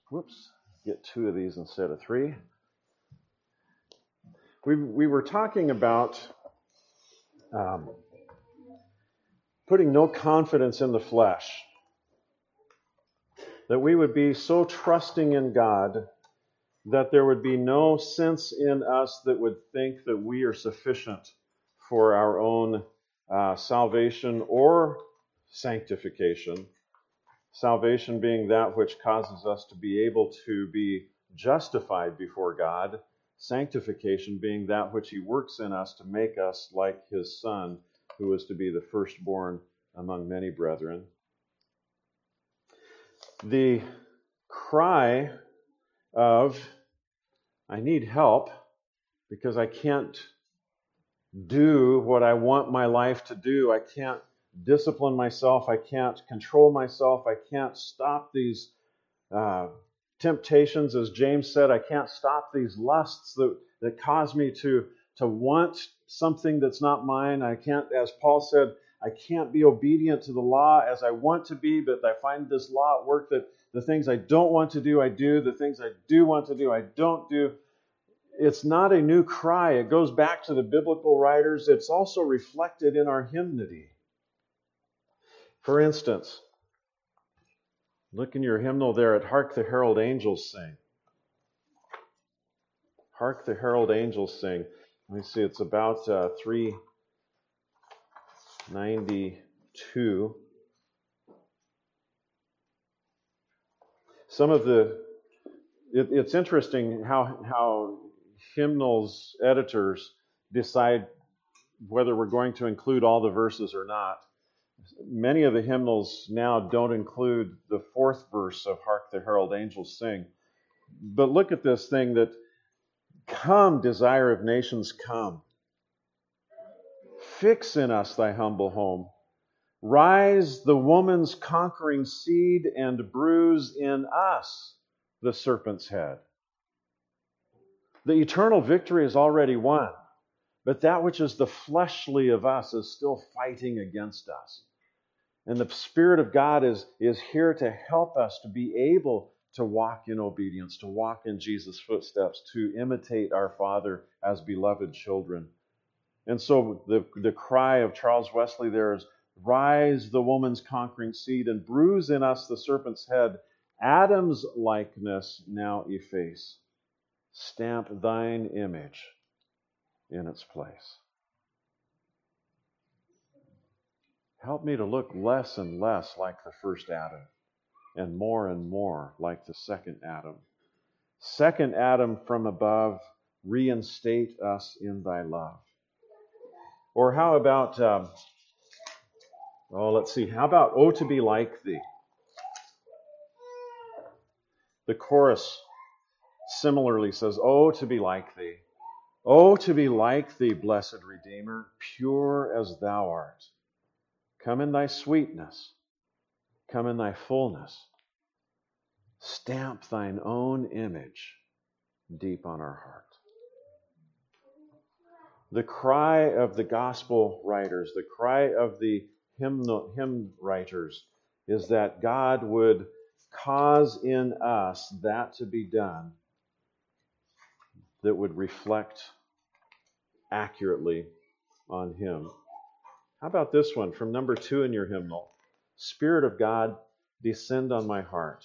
Whoops, get 2 of these instead of 3. We were talking about putting no confidence in the flesh, that we would be so trusting in God that there would be no sense in us that would think that we are sufficient for our own salvation or sanctification. Salvation being that which causes us to be able to be justified before God. Sanctification being that which He works in us to make us like His Son, who is to be the firstborn among many brethren. The cry of, I need help because I can't do what I want my life to do. I can't discipline myself. I can't control myself. I can't stop these temptations. As James said, I can't stop these lusts that cause me to want something that's not mine. I can't, as Paul said, I can't be obedient to the law as I want to be, but I find this law at work that the things I don't want to do, I do. The things I do want to do, I don't do. It's not a new cry. It goes back to the biblical writers. It's also reflected in our hymnody. For instance, look in your hymnal there at Hark the Herald Angels Sing. Hark the Herald Angels Sing. Let me see, it's about 392. It's interesting how hymnals editors decide whether we're going to include all the verses or not. Many of the hymnals now don't include the 4th verse of Hark the Herald Angels Sing. But look at this thing that, come, desire of nations, come. Fix in us thy humble home. Rise the woman's conquering seed and bruise in us the serpent's head. The eternal victory is already won, but that which is the fleshly of us is still fighting against us. And the Spirit of God is here to help us to be able to walk in obedience, to walk in Jesus' footsteps, to imitate our Father as beloved children. And so the cry of Charles Wesley there is, rise the woman's conquering seed and bruise in us the serpent's head. Adam's likeness now efface. Stamp thine image in its place. Help me to look less and less like the first Adam and more like the second Adam. Second Adam from above, reinstate us in thy love. Or how about, let's see, how about, oh, to be like thee? The chorus similarly says, oh, to be like thee. Oh, to be like thee, blessed Redeemer, pure as thou art. Come in thy sweetness. Come in thy fullness. Stamp thine own image deep on our heart. The cry of the gospel writers, the cry of the hymn writers is that God would cause in us that to be done that would reflect accurately on Him. How about this one from number 2 in your hymnal? Spirit of God, descend on my heart.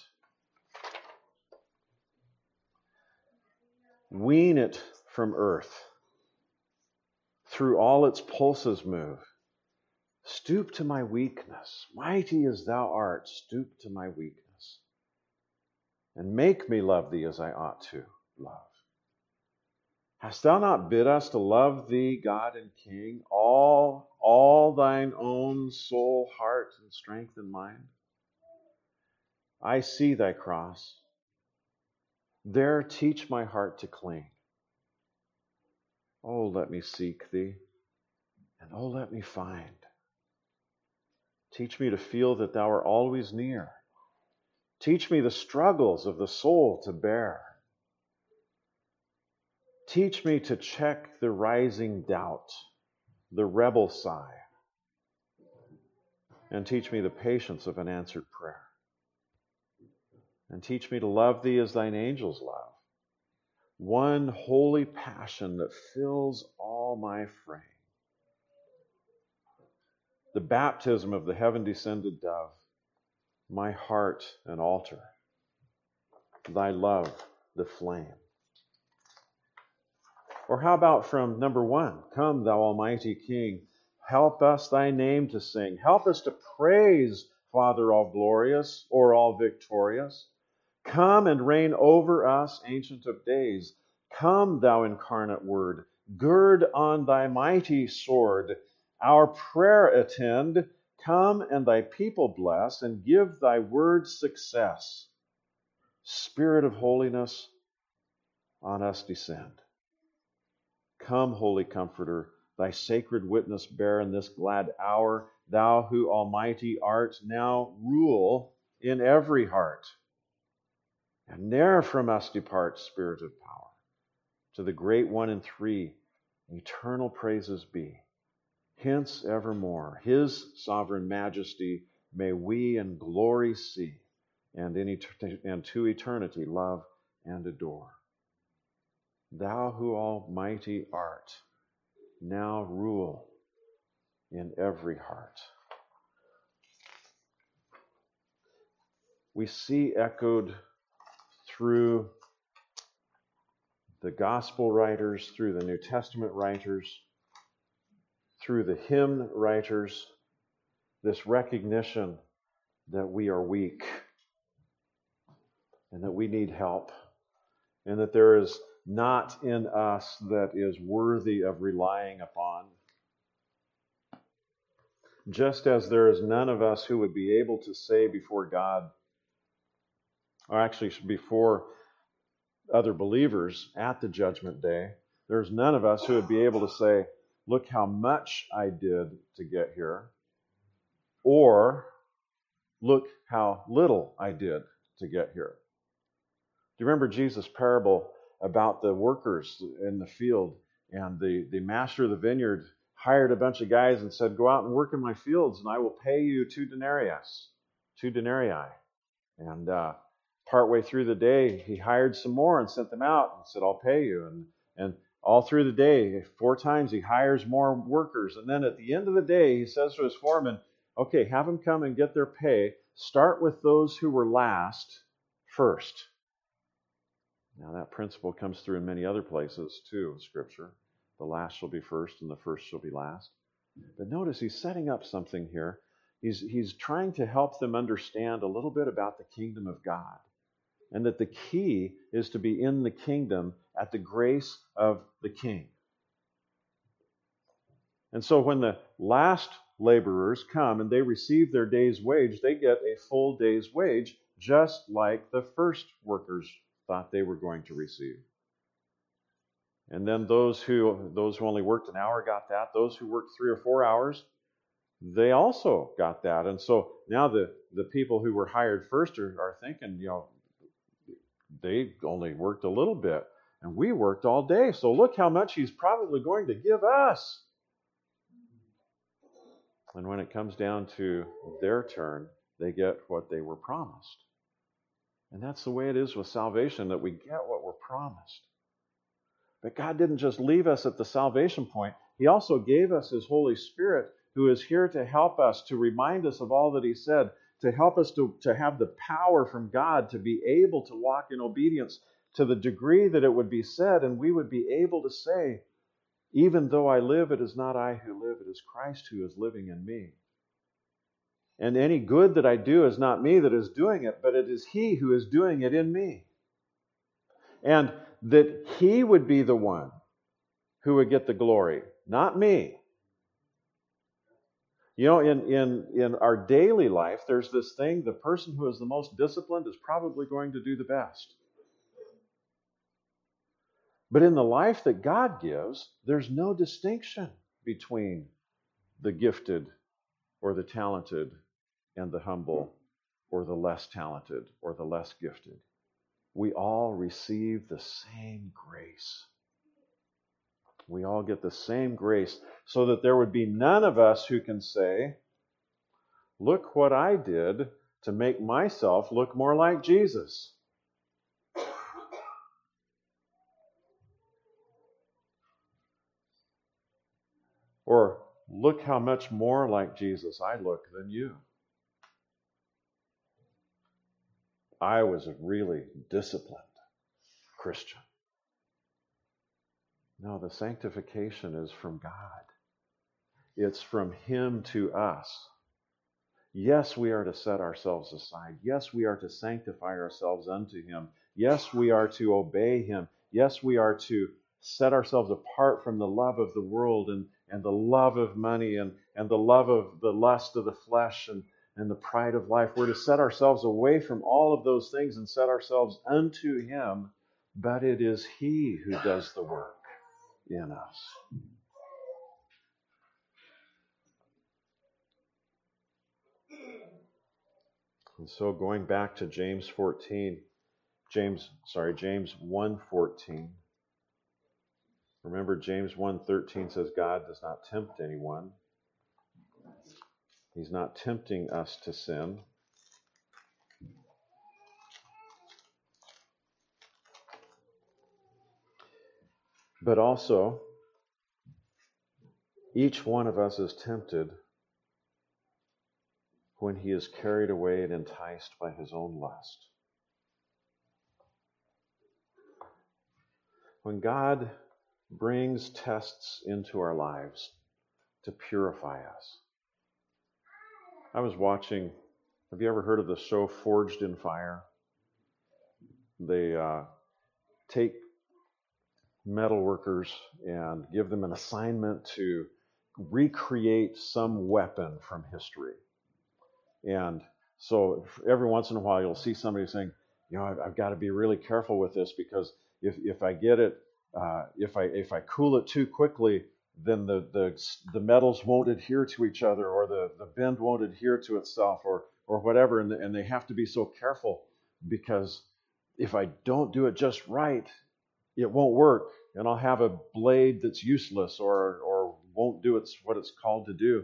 Wean it from earth. Through all its pulses move. Stoop to my weakness. Mighty as thou art, stoop to my weakness. And make me love thee as I ought to love. Hast thou not bid us to love thee, God and King, all thine own soul, heart, and strength and mind? I see thy cross. There teach my heart to cling. Oh, let me seek thee, and oh, let me find. Teach me to feel that thou art always near. Teach me the struggles of the soul to bear. Teach me to check the rising doubt, the rebel sigh, and teach me the patience of an answered prayer. And teach me to love thee as thine angels love. One holy passion that fills all my frame. The baptism of the heaven-descended dove, my heart an altar, thy love the flame. Or how about from number 1? Come, thou almighty King, help us thy name to sing. Help us to praise Father all glorious or all victorious. Come and reign over us, Ancient of Days. Come, thou incarnate Word, gird on thy mighty sword. Our prayer attend. Come and thy people bless, and give thy word success. Spirit of holiness, on us descend. Come, Holy Comforter, thy sacred witness bear in this glad hour. Thou who almighty art, now rule in every heart. And ne'er from us depart, Spirit of power. To the Great One in Three, eternal praises be. Hence evermore, His sovereign majesty may we in glory see, and to eternity love and adore. Thou who almighty art, now rule in every heart. We see echoed through the gospel writers, through the New Testament writers, through the hymn writers, this recognition that we are weak and that we need help, and that there is not in us that is worthy of relying upon. Just as there is none of us who would be able to say before God, or actually before other believers at the judgment day, there's none of us who would be able to say, look how much I did to get here, or look how little I did to get here. Do you remember Jesus' parable about the workers in the field, and the master of the vineyard hired a bunch of guys and said, go out and work in my fields and I will pay you 2 denarii. And partway through the day, he hired some more and sent them out and said, I'll pay you. And all through the day, 4 times he hires more workers. And then at the end of the day, he says to his foreman, okay, have them come and get their pay. Start with those who were last first. Now that principle comes through in many other places too in Scripture. The last shall be first and the first shall be last. But notice he's setting up something here. He's trying to help them understand a little bit about the kingdom of God. And that the key is to be in the kingdom at the grace of the King. And so when the last laborers come and they receive their day's wage, they get a full day's wage, just like the first workers thought they were going to receive. And then those who only worked an hour got that. Those who worked 3 or 4 hours, they also got that. And so now the people who were hired first are thinking, they only worked a little bit, and we worked all day. So look how much he's probably going to give us. And when it comes down to their turn, they get what they were promised. And that's the way it is with salvation, that we get what we're promised. But God didn't just leave us at the salvation point. He also gave us His Holy Spirit, who is here to help us, to remind us of all that He said, to help us to have the power from God to be able to walk in obedience to the degree that it would be said, and we would be able to say, even though I live, it is not I who live, it is Christ who is living in me. And any good that I do is not me that is doing it, but it is He who is doing it in me. And that He would be the one who would get the glory, not me. In our daily life, there's this thing, the person who is the most disciplined is probably going to do the best. But in the life that God gives, there's no distinction between the gifted or the talented and the humble, or the less talented or the less gifted. We all receive the same grace. We all get the same grace, so that there would be none of us who can say, look what I did to make myself look more like Jesus. Or look how much more like Jesus I look than you. I was a really disciplined Christian. No, the sanctification is from God. It's from Him to us. Yes, we are to set ourselves aside. Yes, we are to sanctify ourselves unto Him. Yes, we are to obey Him. Yes, we are to set ourselves apart from the love of the world and the love of money and the love of the lust of the flesh and the pride of life. We're to set ourselves away from all of those things and set ourselves unto Him, but it is He who does the work in us. And so going back to James 1:14. Remember, James 1:13 says God does not tempt anyone. He's not tempting us to sin. But also, each one of us is tempted when he is carried away and enticed by his own lust. When God brings tests into our lives to purify us. I was watching, have you ever heard of the show Forged in Fire? They take metal workers and give them an assignment to recreate some weapon from history. And so every once in a while you'll see somebody saying, I've got to be really careful with this because if I get it, if I cool it too quickly, then the metals won't adhere to each other, or the bend won't adhere to itself, or whatever, and they have to be so careful because if I don't do it just right, it won't work, and I'll have a blade that's useless or won't do what it's called to do.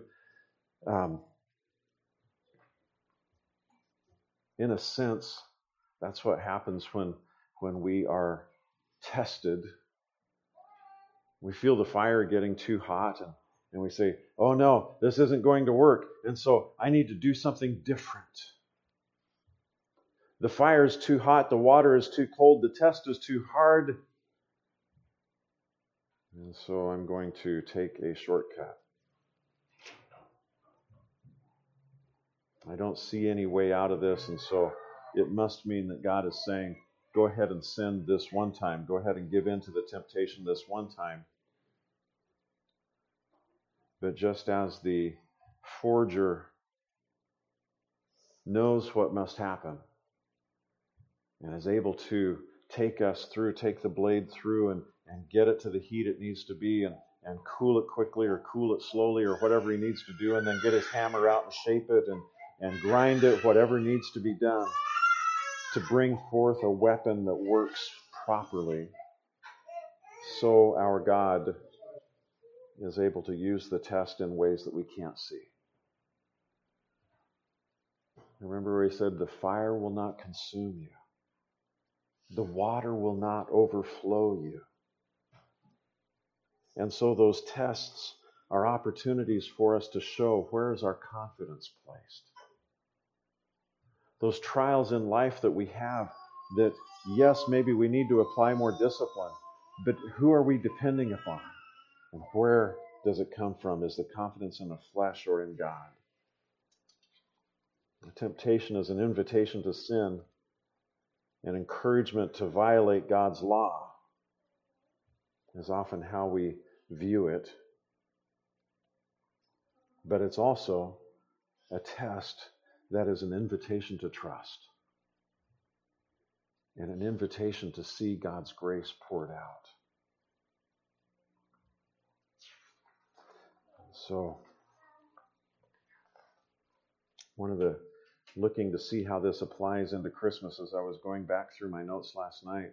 In a sense, that's what happens when we are tested. We feel the fire getting too hot and we say, oh no, this isn't going to work. And so I need to do something different. The fire is too hot. The water is too cold. The test is too hard. And so I'm going to take a shortcut. I don't see any way out of this. And so it must mean that God is saying, go ahead and sin this one time. Go ahead and give in to the temptation this one time. But just as the forger knows what must happen and is able to take the blade through and get it to the heat it needs to be and cool it quickly or cool it slowly or whatever he needs to do, and then get his hammer out and shape it and grind it, whatever needs to be done to bring forth a weapon that works properly, so our God is able to use the test in ways that we can't see. Remember where he said, the fire will not consume you. The water will not overflow you. And so those tests are opportunities for us to show where is our confidence placed. Those trials in life that we have that, yes, maybe we need to apply more discipline, but who are we depending upon? And where does it come from? Is the confidence in the flesh or in God? The temptation is an invitation to sin, an encouragement to violate God's law, is often how we view it. But it's also a test that is an invitation to trust and an invitation to see God's grace poured out. So, looking to see how this applies into Christmas as I was going back through my notes last night,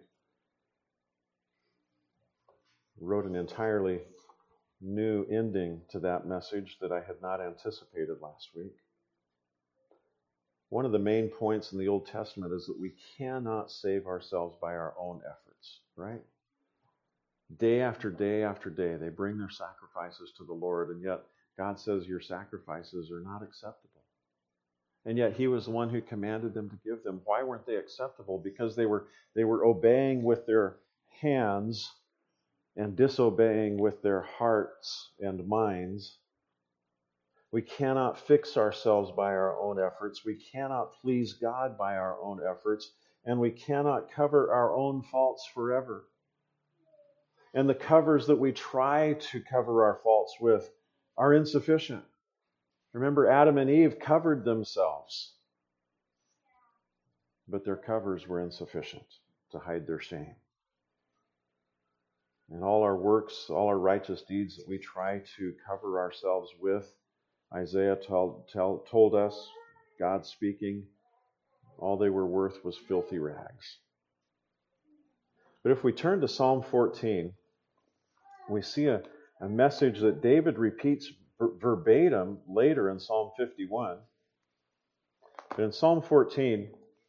wrote an entirely new ending to that message that I had not anticipated last week. One of the main points in the Old Testament is that we cannot save ourselves by our own efforts, right? Day after day after day, they bring their sacrifices to the Lord, and yet God says your sacrifices are not acceptable. And yet He was the one who commanded them to give them. Why weren't they acceptable? Because they were obeying with their hands and disobeying with their hearts and minds. We cannot fix ourselves by our own efforts. We cannot please God by our own efforts. And we cannot cover our own faults forever. And the covers that we try to cover our faults with are insufficient. Remember, Adam and Eve covered themselves, but their covers were insufficient to hide their shame. And all our works, all our righteous deeds that we try to cover ourselves with, Isaiah told us, God speaking, all they were worth was filthy rags. But if we turn to Psalm 14, we see a message that David repeats verbatim later in Psalm 51. But in Psalm 14,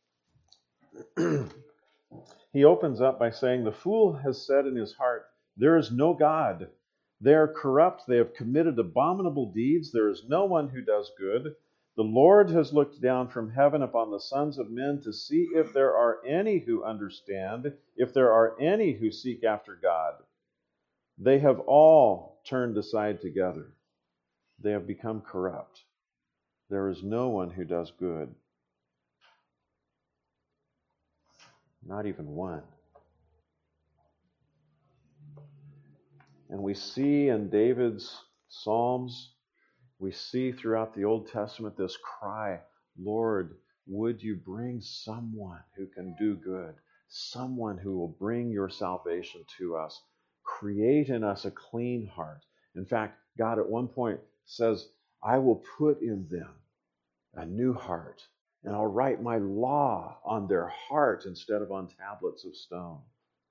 he opens up by saying, "The fool has said in his heart, there is no God. They are corrupt. They have committed abominable deeds. There is no one who does good. The Lord has looked down from heaven upon the sons of men to see if there are any who understand, if there are any who seek after God. They have all turned aside together. They have become corrupt. There is no one who does good. Not even one." And we see in David's Psalms, we see throughout the Old Testament this cry, "Lord, would you bring someone who can do good, someone who will bring your salvation to us, create in us a clean heart." In fact, God at one point says, "I will put in them a new heart, and I'll write my law on their heart instead of on tablets of stone."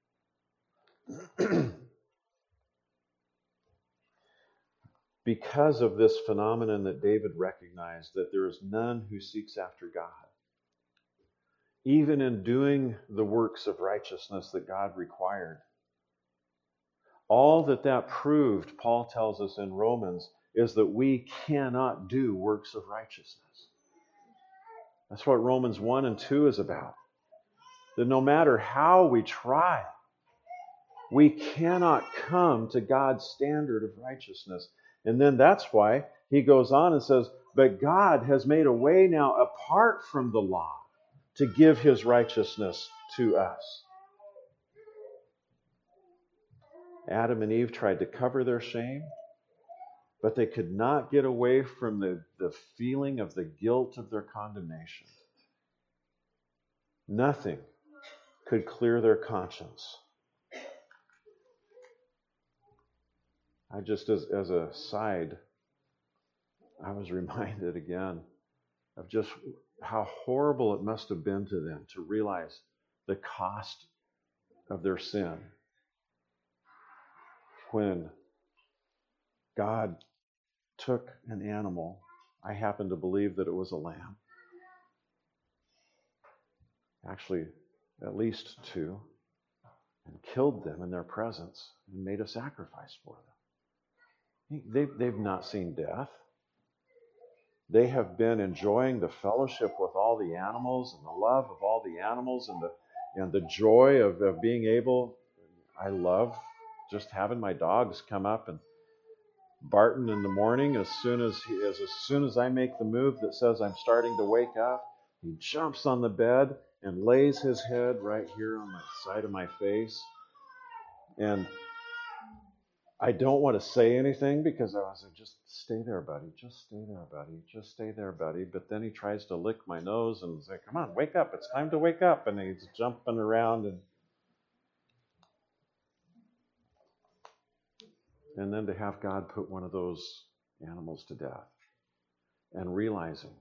Because of this phenomenon that David recognized, that there is none who seeks after God, even in doing the works of righteousness that God required, all that proved, Paul tells us in Romans, is that we cannot do works of righteousness. That's what Romans 1 and 2 is about. That no matter how we try, we cannot come to God's standard of righteousness. And then that's why he goes on and says, "But God has made a way now apart from the law to give His righteousness to us." Adam and Eve tried to cover their shame, but they could not get away from the feeling of the guilt of their condemnation. Nothing could clear their conscience. I just, as a side, I was reminded again of just how horrible it must have been to them to realize the cost of their sin when God took an animal. I happen to believe that it was a lamb. Actually, at least two, and killed them in their presence and made a sacrifice for them. They've not seen death. They have been enjoying the fellowship with all the animals and the love of all the animals and the joy of being able. I love just having my dogs come up, and Barton in the morning, as soon as I make the move that says I'm starting to wake up, he jumps on the bed and lays his head right here on the side of my face. And I don't want to say anything because I was like, "Just stay there, buddy. Just stay there, buddy. Just stay there, buddy." But then he tries to lick my nose and say, "Come on, wake up. It's time to wake up." And he's jumping around. And then to have God put one of those animals to death and realizing,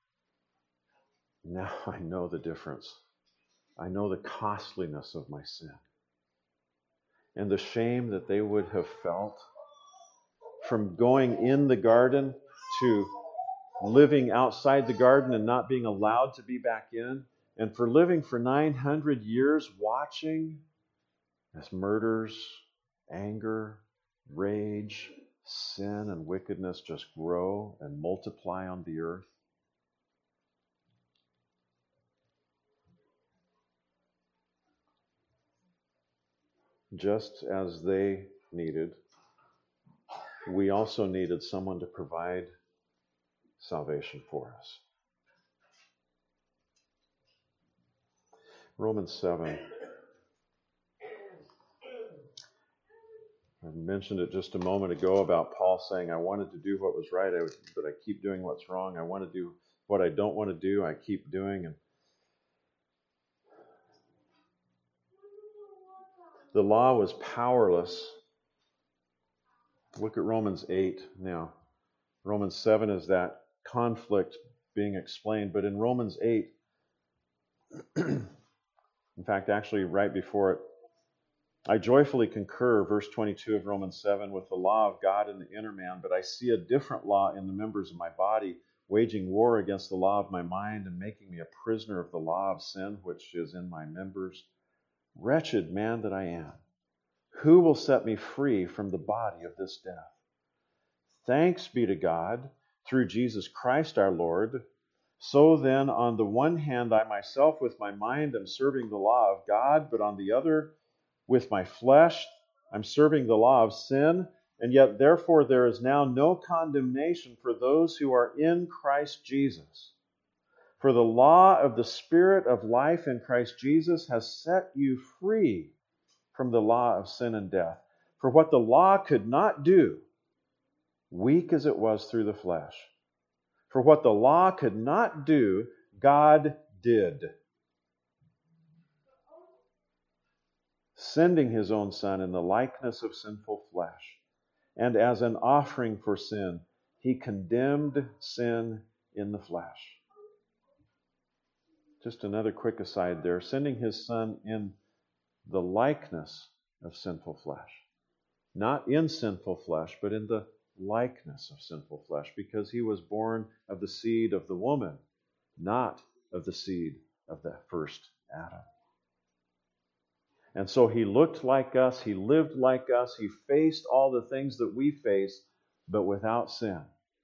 now I know the difference. I know the costliness of my sin. And the shame that they would have felt from going in the garden to living outside the garden and not being allowed to be back in, and for living for 900 years watching as murders, anger, rage, sin, and wickedness just grow and multiply on the earth. Just as they needed, we also needed someone to provide salvation for us. Romans 7. I mentioned it just a moment ago about Paul saying, I wanted to do what was right, but I keep doing what's wrong. I want to do what I don't want to do, I keep doing. And the law was powerless. Look at Romans 8 now. Romans 7 is that conflict being explained, but in Romans 8, in fact, actually right before it, I joyfully concur, verse 22 of Romans 7, with the law of God in the inner man, but I see a different law in the members of my body, waging war against the law of my mind and making me a prisoner of the law of sin, which is in my members. Wretched man that I am, who will set me free from the body of this death? Thanks be to God through Jesus Christ our Lord. So then, on the one hand, I myself with my mind am serving the law of God, but on the other, with my flesh, I'm serving the law of sin, and yet therefore there is now no condemnation for those who are in Christ Jesus. For the law of the Spirit of life in Christ Jesus has set you free from the law of sin and death. For what the law could not do, weak as it was through the flesh, for what the law could not do, God did, sending his own Son in the likeness of sinful flesh. And as an offering for sin, he condemned sin in the flesh. Just another quick aside there, sending his Son in the likeness of sinful flesh. Not in sinful flesh, but in the likeness of sinful flesh, because he was born of the seed of the woman, not of the seed of the first Adam. And so he looked like us, he lived like us, he faced all the things that we face, but without sin,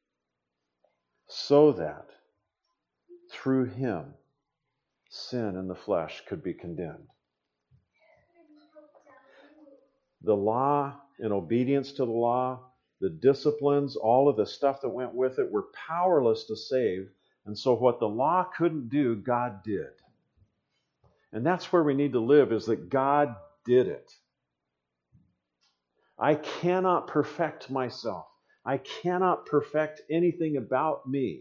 so that through him, sin in the flesh could be condemned. The law, in obedience to the law, the disciplines, all of the stuff that went with it were powerless to save. And so what the law couldn't do, God did. And that's where we need to live, is that God did it. I cannot perfect myself. I cannot perfect anything about me.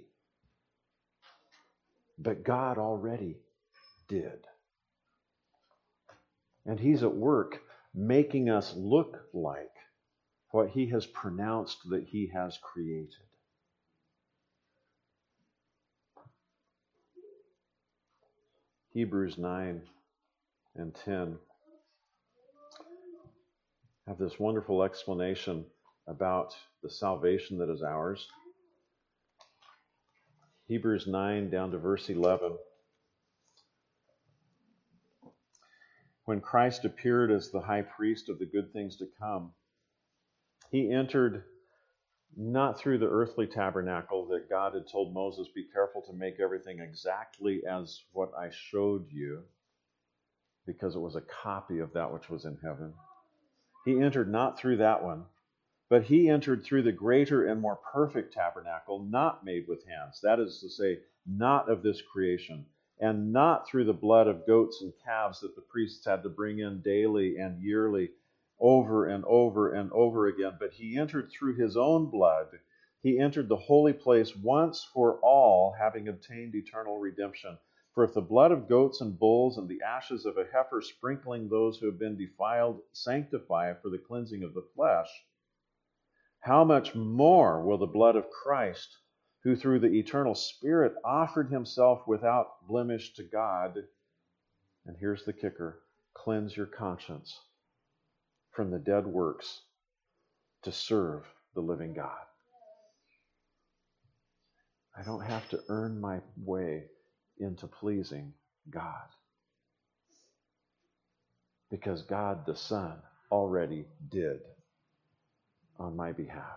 But God already did. And he's at work making us look like what he has pronounced that he has created. Hebrews 9 and 10 have this wonderful explanation about the salvation that is ours. Hebrews 9 down to verse 11. When Christ appeared as the high priest of the good things to come, he entered not through the earthly tabernacle that God had told Moses, be careful to make everything exactly as what I showed you, because it was a copy of that which was in heaven. He entered not through that one, but he entered through the greater and more perfect tabernacle, not made with hands. That is to say, not of this creation, and not through the blood of goats and calves that the priests had to bring in daily and yearly, over and over and over again. But he entered through his own blood. He entered the holy place once for all, having obtained eternal redemption. For if the blood of goats and bulls and the ashes of a heifer sprinkling those who have been defiled sanctify for the cleansing of the flesh, how much more will the blood of Christ, who through the eternal Spirit offered himself without blemish to God, and here's the kicker, cleanse your conscience from the dead works to serve the living God. I don't have to earn my way into pleasing God. Because God the Son already did on my behalf.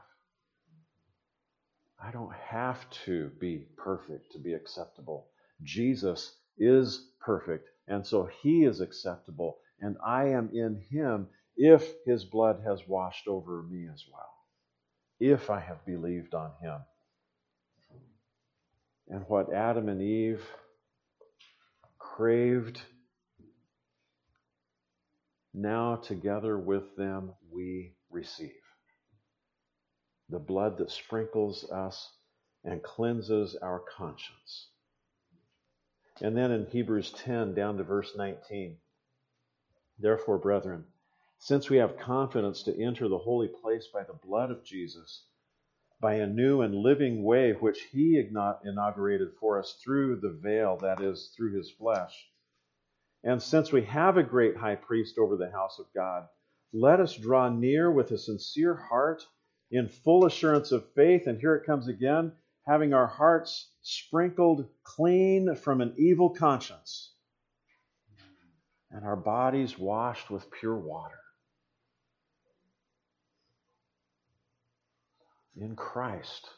I don't have to be perfect to be acceptable. Jesus is perfect, and so He is acceptable, and I am in Him if His blood has washed over me as well, if I have believed on Him. And what Adam and Eve craved, now together with them we receive. The blood that sprinkles us and cleanses our conscience. And then in Hebrews 10, down to verse 19, therefore, brethren, since we have confidence to enter the holy place by the blood of Jesus, by a new and living way which He inaugurated for us through the veil, that is, through His flesh. And since we have a great high priest over the house of God, let us draw near with a sincere heart, in full assurance of faith, and here it comes again, having our hearts sprinkled clean from an evil conscience, and our bodies washed with pure water. In Christ,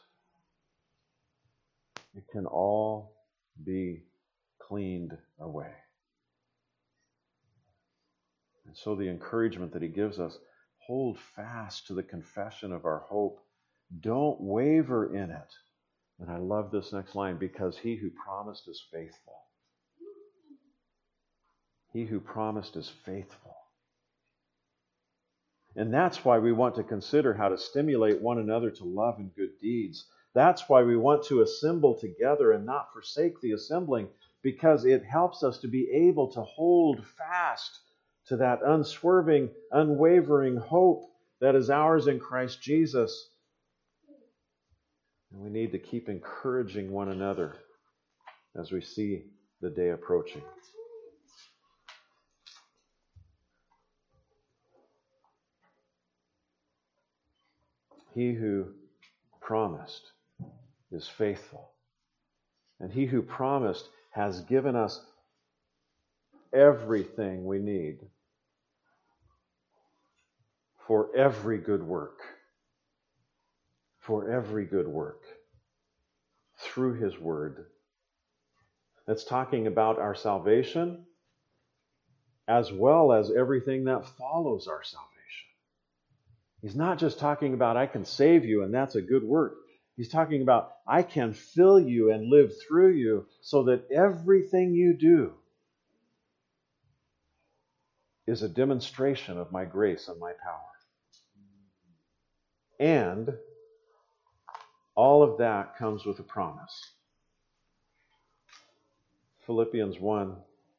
it can all be cleaned away. And so the encouragement that He gives us, hold fast to the confession of our hope. Don't waver in it. And I love this next line, because He who promised is faithful. He who promised is faithful. And that's why we want to consider how to stimulate one another to love and good deeds. That's why we want to assemble together and not forsake the assembling, because it helps us to be able to hold fast to that unswerving, unwavering hope that is ours in Christ Jesus. And we need to keep encouraging one another as we see the day approaching. He who promised is faithful. And He who promised has given us everything we need for every good work. For every good work. Through His Word. That's talking about our salvation as well as everything that follows our salvation. He's not just talking about I can save you and that's a good work. He's talking about I can fill you and live through you so that everything you do is a demonstration of my grace and my power. And all of that comes with a promise. Philippians 1,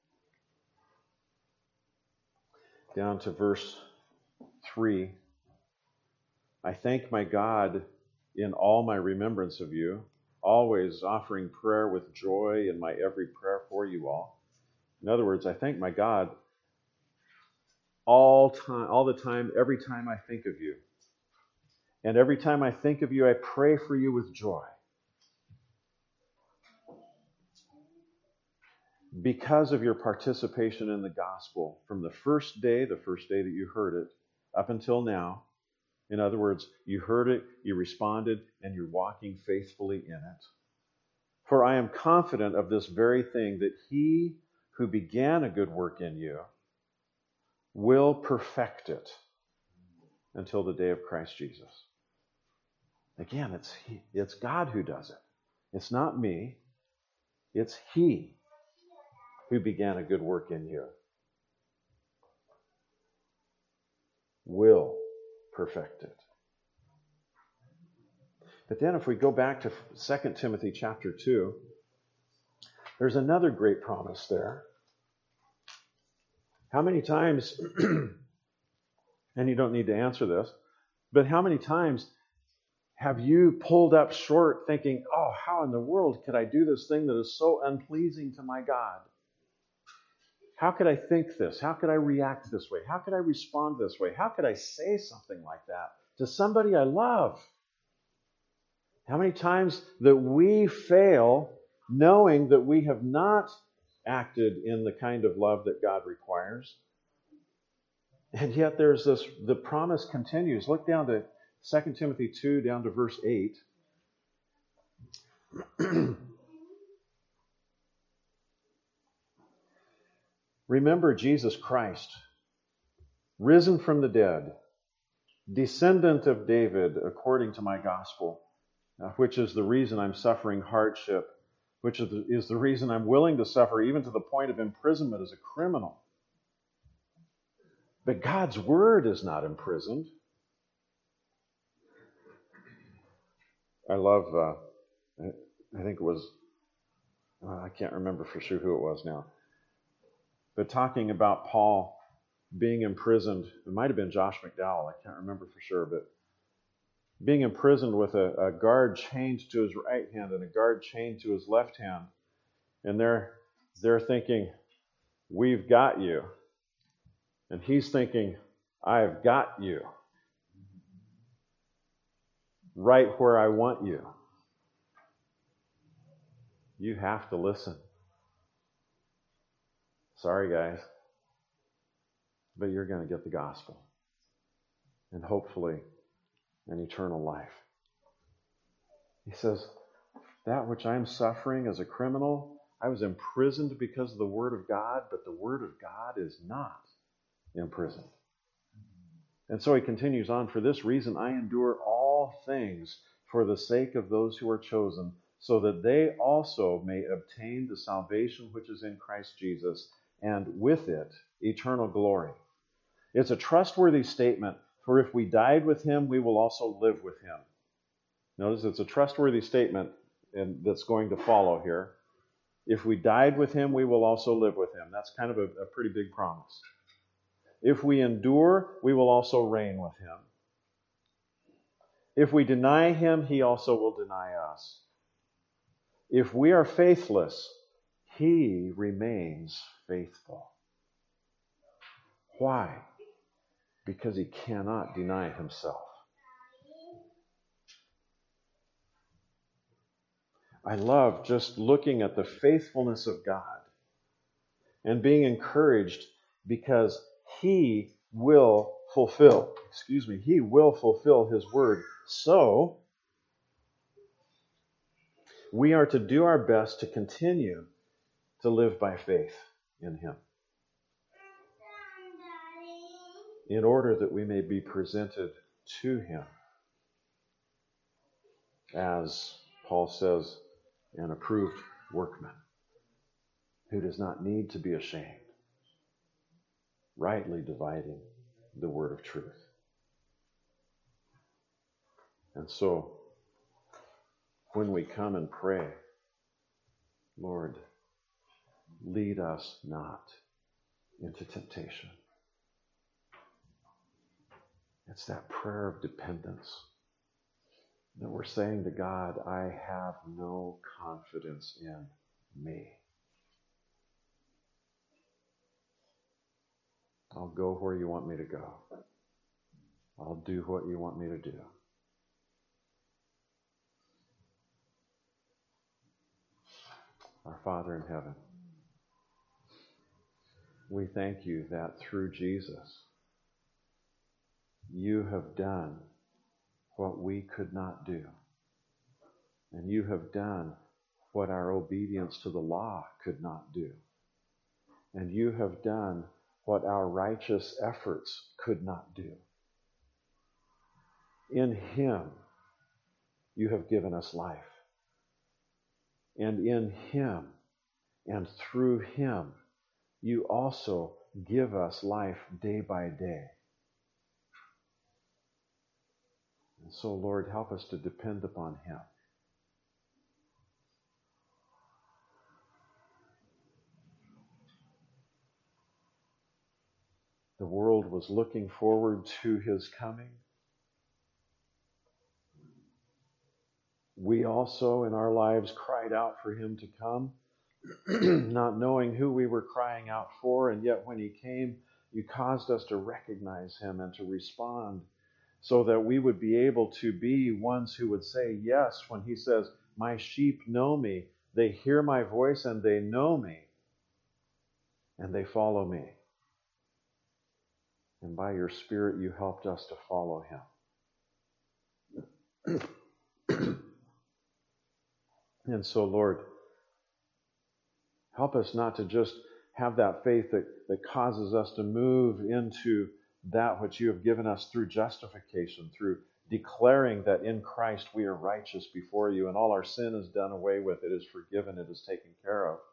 down to verse 3. I thank my God in all my remembrance of you, always offering prayer with joy in my every prayer for you all. In other words, I thank my God all the time, every time I think of you. And every time I think of you, I pray for you with joy. Because of your participation in the gospel from the first day that you heard it, up until now. In other words, you heard it, you responded, and you're walking faithfully in it. For I am confident of this very thing, that He who began a good work in you will perfect it until the day of Christ Jesus. Again, it's God who does it. It's not me. It's He who began a good work in you. Will perfect it. But then if we go back to 2 Timothy chapter 2, there's another great promise there. How many times, and you don't need to answer this, but how many times have you pulled up short thinking, oh, how in the world could I do this thing that is so unpleasing to my God? How could I think this? How could I react this way? How could I respond this way? How could I say something like that to somebody I love? How many times that we fail knowing that we have not acted in the kind of love that God requires. And yet there's this, the promise continues. Look down to 2 Timothy 2, down to verse 8. Remember Jesus Christ, risen from the dead, descendant of David according to my gospel, which is the reason I'm suffering hardship, which is the reason I'm willing to suffer even to the point of imprisonment as a criminal. But God's word is not imprisoned. I love, I think it was, I can't remember for sure who it was now, but talking about Paul being imprisoned, it might have been Josh McDowell, I can't remember for sure, but being imprisoned with a guard chained to his right hand and a guard chained to his left hand. And they're thinking, we've got you. And he's thinking, I've got you. Right where I want you. You have to listen. Sorry, guys. But you're going to get the gospel. And hopefully an eternal life. He says, that which I'm suffering as a criminal, I was imprisoned because of the Word of God, but the Word of God is not imprisoned. And so he continues on, for this reason I endure all things for the sake of those who are chosen, so that they also may obtain the salvation which is in Christ Jesus, and with it, eternal glory. It's a trustworthy statement, for if we died with him, we will also live with him. Notice it's a trustworthy statement that's going to follow here. If we died with him, we will also live with him. That's kind of a pretty big promise. If we endure, we will also reign with him. If we deny him, he also will deny us. If we are faithless, he remains faithful. Why? Because he cannot deny himself. I love just looking at the faithfulness of God and being encouraged because he will fulfill his word. So, we are to do our best to continue to live by faith in him, in order that we may be presented to him as Paul says, an approved workman who does not need to be ashamed, rightly dividing the word of truth. And so, when we come and pray, Lord, lead us not into temptation. It's that prayer of dependence that we're saying to God, I have no confidence in me. I'll go where you want me to go. I'll do what you want me to do. Our Father in heaven, we thank you that through Jesus, you have done what we could not do. And you have done what our obedience to the law could not do. And you have done what our righteous efforts could not do. In him, you have given us life. And in him and through him, you also give us life day by day. And so, Lord, help us to depend upon him. The world was looking forward to his coming. We also, in our lives, cried out for him to come, not knowing who we were crying out for, and yet when he came, you caused us to recognize him and to respond so that we would be able to be ones who would say yes when he says, my sheep know me, they hear my voice and they know me, and they follow me. And by your Spirit, you helped us to follow him. And so, Lord, help us not to just have that faith that causes us to move into that which you have given us through justification, through declaring that in Christ we are righteous before you and all our sin is done away with, it is forgiven, it is taken care of.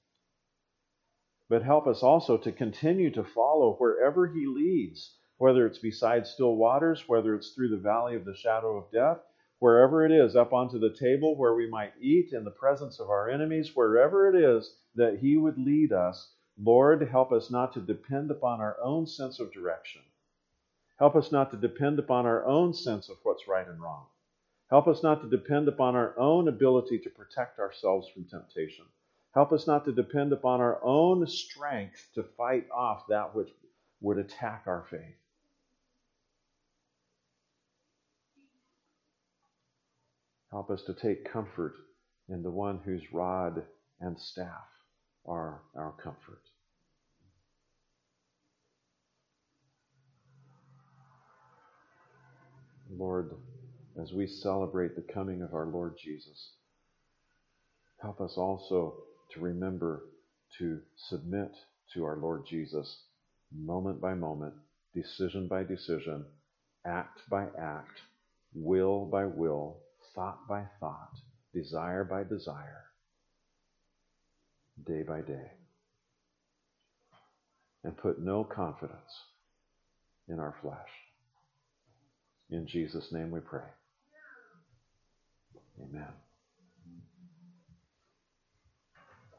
But help us also to continue to follow wherever he leads, whether it's beside still waters, whether it's through the valley of the shadow of death, wherever it is, up onto the table where we might eat in the presence of our enemies, wherever it is that he would lead us. Lord, help us not to depend upon our own sense of direction. Help us not to depend upon our own sense of what's right and wrong. Help us not to depend upon our own ability to protect ourselves from temptation. Help us not to depend upon our own strength to fight off that which would attack our faith. Help us to take comfort in the one whose rod and staff are our comfort. Lord, as we celebrate the coming of our Lord Jesus, help us also to remember to submit to our Lord Jesus moment by moment, decision by decision, act by act, will by will, thought by thought, desire by desire, day by day. And put no confidence in our flesh. In Jesus' name we pray. Amen.